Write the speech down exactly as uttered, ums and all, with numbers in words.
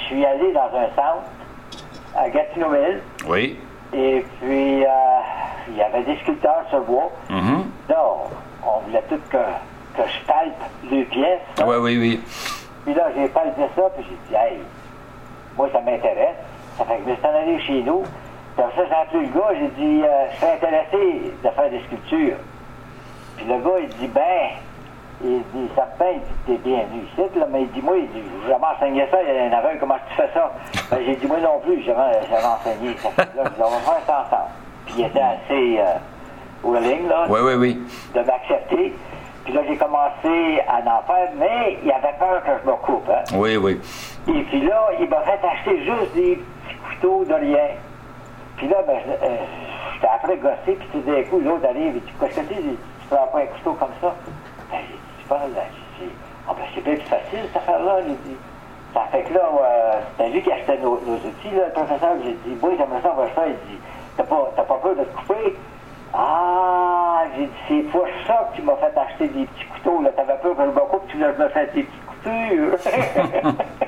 suis allé dans un centre à Gatineau-Ville. Oui. Et puis, euh, il y avait des sculpteurs sur le bois. Mm-hmm. Là, on, on voulait tout que, que je palpe deux pièces. Oui, oui, oui. Puis là, j'ai palpé ça, puis j'ai dit, hey, moi, ça m'intéresse. Ça fait que je me suis en allé chez nous. Puis après ça, j'ai appelé le gars, j'ai dit, euh, je serais intéressé de faire des sculptures. Puis le gars, il dit, ben, il dit, certain, il dit, t'es bienvenu ici, là, mais il dit, moi, il dit, j'ai jamais enseigné ça, il y a un aveugle, comment tu fais ça? Ben, j'ai dit, moi non plus, j'avais, j'avais enseigné. Ça fait que là, je dis, on va faire ça ensemble. Puis il était assez euh, willing, là, oui, oui, oui. de m'accepter. Puis là, j'ai commencé à en faire, mais il avait peur que je me coupe, hein? Oui, oui. Et puis là, il m'a fait acheter juste des petits couteaux de rien. Puis là, ben, euh, j'étais après gossé, puis tout d'un coup, l'autre arrive et dit, qu'est-ce que tu dis? Tu prends pas un couteau comme ça? Ben, j'ai dit, tu parles, là, j'ai dit, ah ben, c'est bien plus facile, cette affaire-là, j'ai dit. Ça fait que là, euh, c'était lui qui achetait nos, nos outils, là, le professeur, j'ai dit, oui, j'aimerais ça voir ça. Il dit, t'as pas, t'as pas peur de te couper? Ah, j'ai dit, c'est pour ça que tu m'as fait acheter des petits couteaux, là. T'avais peur que je me coupe, tu voulais me faire des petites coupures.